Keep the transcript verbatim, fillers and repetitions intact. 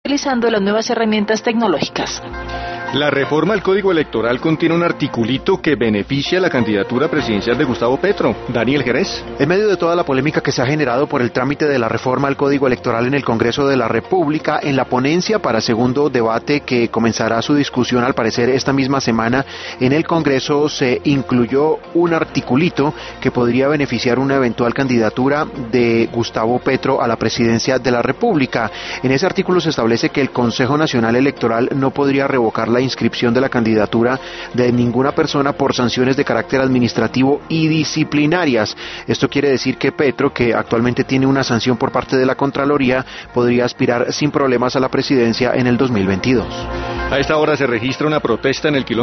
utilizando las nuevas herramientas tecnológicas. La reforma al Código Electoral contiene un articulito que beneficia la candidatura presidencial de Gustavo Petro. Daniel Jerez. En medio de toda la polémica que se ha generado por el trámite de la reforma al Código Electoral en el Congreso de la República, en la ponencia para segundo debate que comenzará su discusión al parecer esta misma semana en el Congreso, se incluyó un articulito que podría beneficiar una eventual candidatura de Gustavo Petro a la presidencia de la República. En ese artículo se establece que el Consejo Nacional Electoral no podría revocar la inscripción de la candidatura de ninguna persona por sanciones de carácter administrativo y disciplinarias. Esto quiere decir que Petro, que actualmente tiene una sanción por parte de la Contraloría, podría aspirar sin problemas a la presidencia en el dos mil veintidós. A esta hora se registra una protesta en el kilómetro